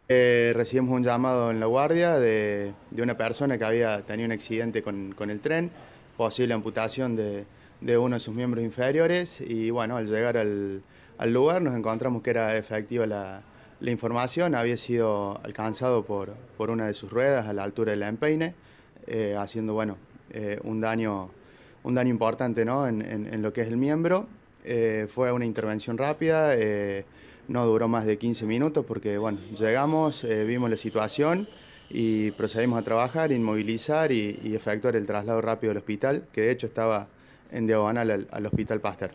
Recibimos un llamado en la guardia de una persona que había tenido un accidente con el tren, posible amputación de uno de sus miembros inferiores y bueno, al llegar al lugar nos encontramos que era efectiva la información, había sido alcanzado por una de sus ruedas a la altura del empeine, haciendo bueno, un daño importante, ¿no? En lo que es el miembro. Fue una intervención rápida, no duró más de 15 minutos porque bueno, llegamos, vimos la situación y procedimos a trabajar, inmovilizar y efectuar el traslado rápido al hospital, que de hecho estaba en diagonal al Hospital Pasteur.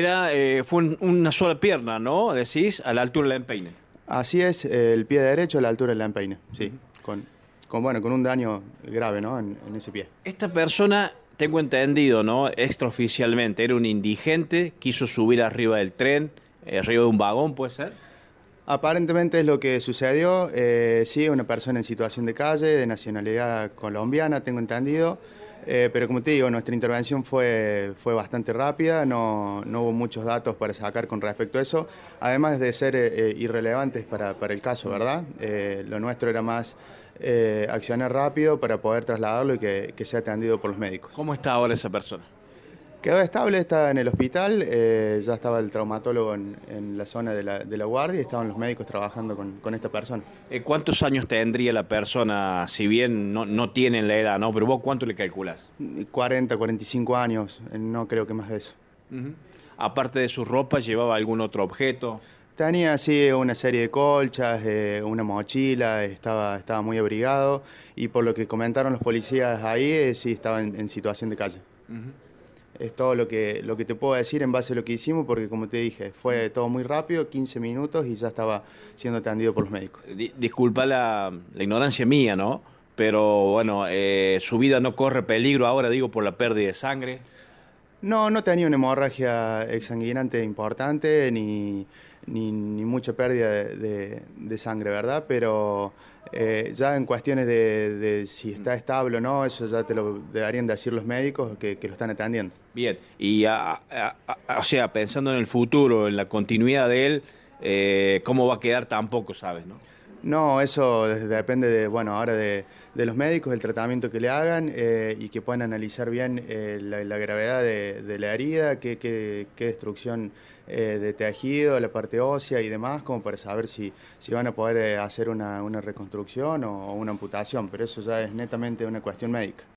Una sola pierna, ¿no? Decís, a la altura del empeine. Así es, el pie derecho a la altura del empeine, sí, bueno, con un daño grave, ¿no? En ese pie. Esta persona, tengo entendido, ¿no? Extraoficialmente, era un indigente, quiso subir arriba del tren, arriba de un vagón, ¿puede ser? Aparentemente es lo que sucedió, sí, una persona en situación de calle, de nacionalidad colombiana, tengo entendido, pero como te digo, nuestra intervención fue bastante rápida, no hubo muchos datos para sacar con respecto a eso, además de ser irrelevantes para el caso, ¿verdad? Lo nuestro era más accionar rápido para poder trasladarlo y que sea atendido por los médicos. ¿Cómo está ahora esa persona? Quedó estable, está en el hospital, ya estaba el traumatólogo en la zona de la guardia y estaban los médicos trabajando con esta persona. ¿Cuántos años tendría la persona, si bien no tienen la edad, ¿no? Pero vos, ¿cuánto le calculás? 40, 45 años, no creo que más de eso. Ujú. Aparte de su ropa, ¿llevaba algún otro objeto? Tenía así una serie de colchas, una mochila, estaba muy abrigado y por lo que comentaron los policías ahí, sí estaba en situación de calle. Ujú. Es todo lo que te puedo decir en base a lo que hicimos, porque como te dije, fue todo muy rápido, 15 minutos y ya estaba siendo atendido por los médicos. Disculpa la ignorancia mía, ¿no? Pero bueno, su vida no corre peligro ahora, digo, por la pérdida de sangre. No tenía una hemorragia exsanguinante importante ni mucha pérdida de sangre, ¿verdad? Pero ya en cuestiones de si está estable o no, eso ya te lo deberían decir los médicos que lo están atendiendo. Bien, y o sea, pensando en el futuro, en la continuidad de él, cómo va a quedar tampoco, ¿sabes, no? No, eso depende bueno, ahora de los médicos, el tratamiento que le hagan y que puedan analizar bien la gravedad de la herida, qué destrucción de tejido, la parte ósea y demás, como para saber si van a poder hacer una reconstrucción o una amputación, pero eso ya es netamente una cuestión médica.